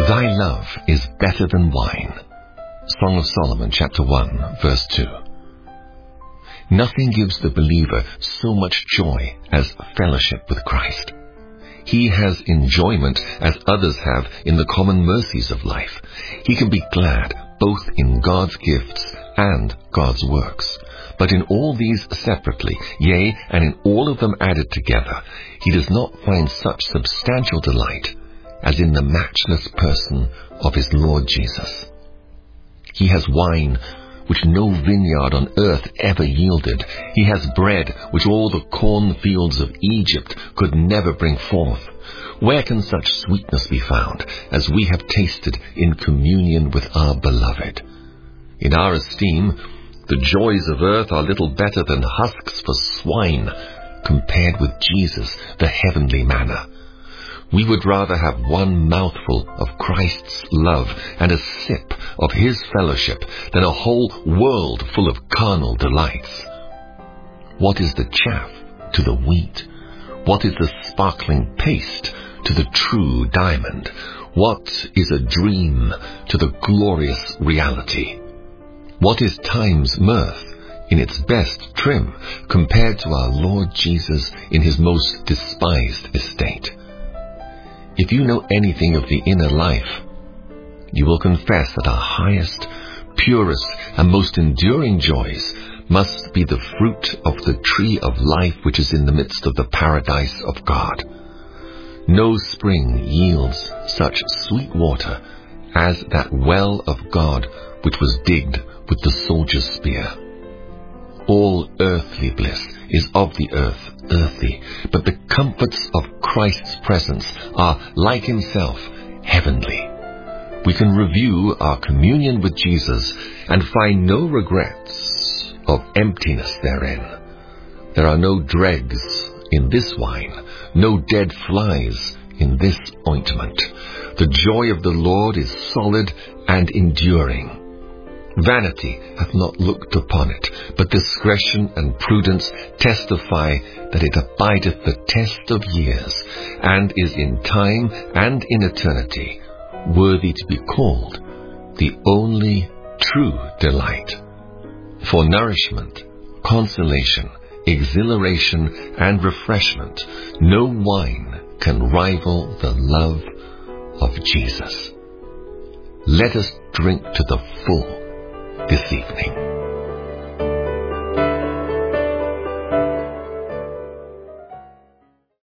Thy love is better than wine. Song of Solomon, chapter 1, verse 2. Nothing gives the believer so much joy as fellowship with Christ. He has enjoyment as others have in the common mercies of life. He can be glad both in God's gifts and God's works. But in all these separately, yea, and in all of them added together, he does not find such substantial delight as in the matchless person of his Lord Jesus. He has wine which no vineyard on earth ever yielded. He has bread which all the cornfields of Egypt could never bring forth. Where can such sweetness be found as we have tasted in communion with our beloved? In our esteem, the joys of earth are little better than husks for swine compared with Jesus, the heavenly manna. We would rather have one mouthful of Christ's love and a sip of his fellowship than a whole world full of carnal delights. What is the chaff to the wheat? What is the sparkling paste to the true diamond? What is a dream to the glorious reality? What is time's mirth in its best trim compared to our Lord Jesus in his most despised estate? If you know anything of the inner life, you will confess that our highest, purest, and most enduring joys must be the fruit of the tree of life which is in the midst of the paradise of God. No spring yields such sweet water as that well of God which was digged with the soldier's spear. All earthly bliss is of the earth, earthy, but the comforts of Christ's presence are, like himself, heavenly. We can review our communion with Jesus and find no regrets of emptiness therein. There are no dregs in this wine, no dead flies in this ointment. The joy of the Lord is solid and enduring. Vanity hath not looked upon it, but discretion and prudence testify that it abideth the test of years, and is in time and in eternity worthy to be called the only true delight. For nourishment, consolation, exhilaration, and refreshment, no wine can rival the love of Jesus. Let us drink to the full this evening.